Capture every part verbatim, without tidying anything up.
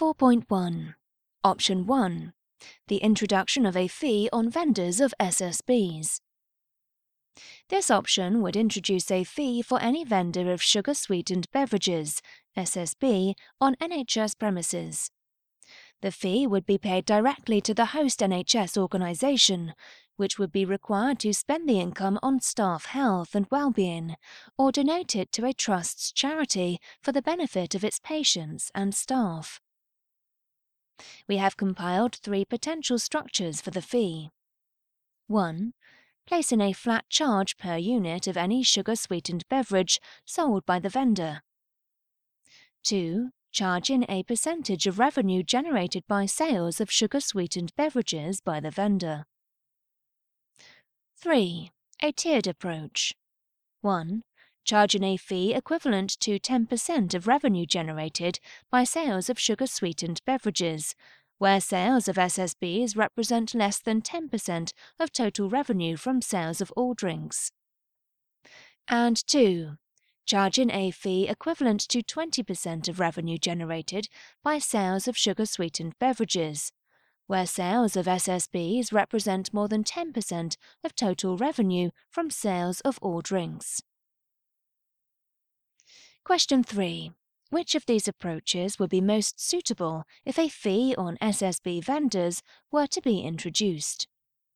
four point one. Option one. The introduction of a fee on vendors of S S Bs. This option would introduce a fee for any vendor of sugar-sweetened beverages, S S B, on N H S premises. The fee would be paid directly to the host N H S organisation, which would be required to spend the income on staff health and well-being, or donate it to a trust's charity for the benefit of its patients and staff. We have compiled three potential structures for the fee. one. Place in a flat charge per unit of any sugar-sweetened beverage sold by the vendor. two. Charge in a percentage of revenue generated by sales of sugar-sweetened beverages by the vendor. three. A tiered approach. one. Charge in a fee equivalent to ten percent of revenue generated by sales of sugar-sweetened beverages, where sales of S S Bs represent less than ten percent of total revenue from sales of all drinks. And two. Charge in a fee equivalent to twenty percent of revenue generated by sales of sugar-sweetened beverages, where sales of S S Bs represent more than ten percent of total revenue from sales of all drinks. Question three. Which of these approaches would be most suitable if a fee on S S B vendors were to be introduced?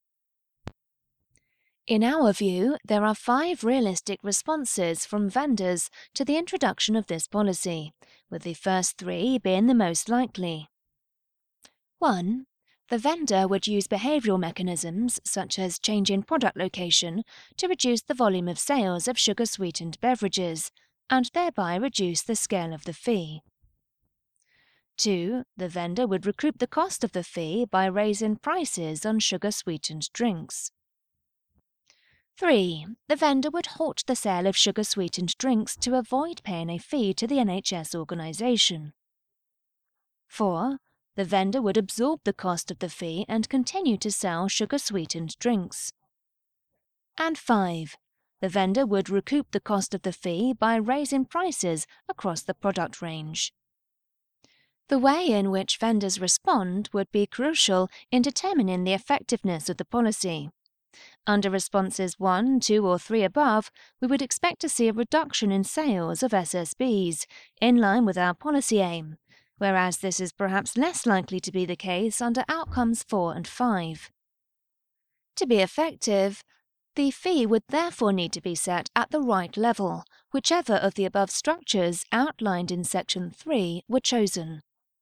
In our view, there are five realistic responses from vendors to the introduction of this policy, with the first three being the most likely. one. The vendor would use behavioural mechanisms, such as changing product location, to reduce the volume of sales of sugar-sweetened beverages, and thereby reduce the scale of the fee. two. The vendor would recoup the cost of the fee by raising prices on sugar-sweetened drinks. three. The vendor would halt the sale of sugar-sweetened drinks to avoid paying a fee to the N H S organisation. four. The vendor would absorb the cost of the fee and continue to sell sugar-sweetened drinks. And five. The vendor would recoup the cost of the fee by raising prices across the product range. The way in which vendors respond would be crucial in determining the effectiveness of the policy. Under responses one, two, or three above, we would expect to see a reduction in sales of S S Bs, in line with our policy aim, whereas this is perhaps less likely to be the case under outcomes four and five. To be effective, the fee would therefore need to be set at the right level, whichever of the above structures outlined in Section three were chosen.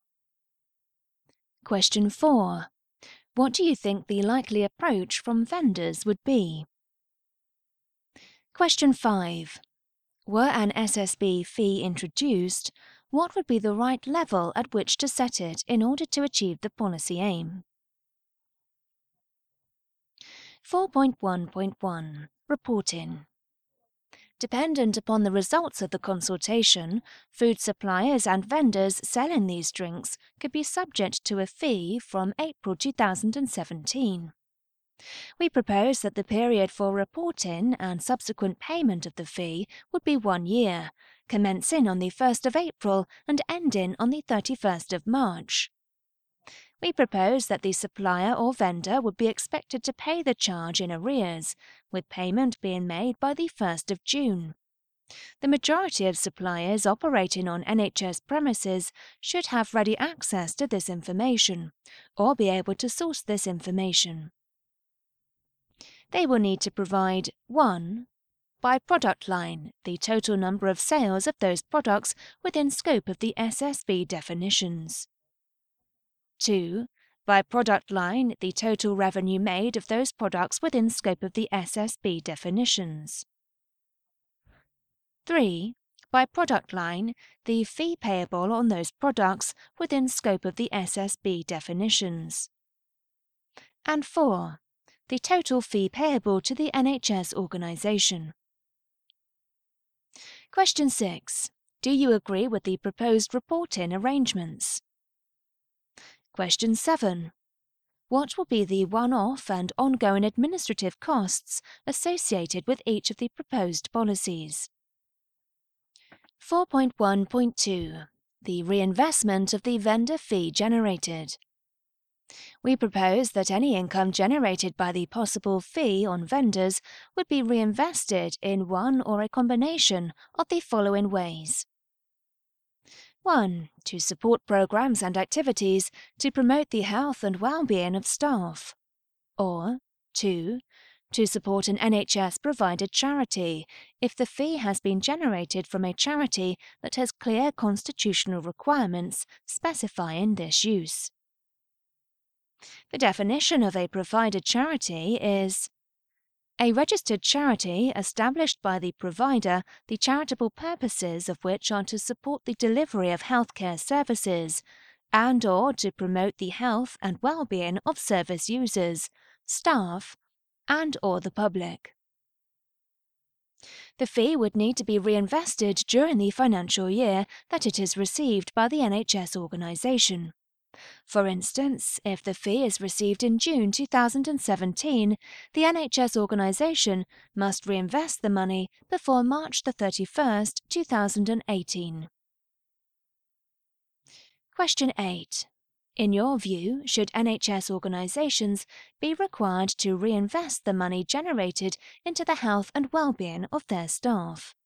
Question four. What do you think the likely approach from vendors would be? Question five. Were an S S B fee introduced, what would be the right level at which to set it in order to achieve the policy aim? four point one point one. Reporting. Dependent upon the results of the consultation, food suppliers and vendors selling these drinks could be subject to a fee from April two thousand seventeen. We propose that the period for reporting and subsequent payment of the fee would be one year, commencing on the first of April and ending on the thirty-first of March. We propose that the supplier or vendor would be expected to pay the charge in arrears, with payment being made by the first of June. The majority of suppliers operating on N H S premises should have ready access to this information, or be able to source this information. They will need to provide one. By product line, the total number of sales of those products within scope of the S S B definitions. two. By product line, the total revenue made of those products within scope of the S S B definitions. three. By product line, the fee payable on those products within scope of the S S B definitions. And four. The total fee payable to the N H S organisation. Question six. Do you agree with the proposed reporting arrangements? Question seven. What will be the one-off and ongoing administrative costs associated with each of the proposed policies? four point one point two. the reinvestment of the vendor fee generated. We propose that any income generated by the possible fee on vendors would be reinvested in one or a combination of the following ways. one. To support programs and activities to promote the health and well-being of staff. Or two. To support an N H S-provided charity, if the fee has been generated from a charity that has clear constitutional requirements specifying this use. The definition of a provided charity is a registered charity established by the provider, the charitable purposes of which are to support the delivery of healthcare services and or to promote the health and well-being of service users, staff, and or the public. The fee would need to be reinvested during the financial year that it is received by the N H S organisation. For instance, if the fee is received in June two thousand seventeen, the N H S organisation must reinvest the money before March the thirty-first, two thousand eighteen. Question eight. In your view, should N H S organisations be required to reinvest the money generated into the health and well-being of their staff?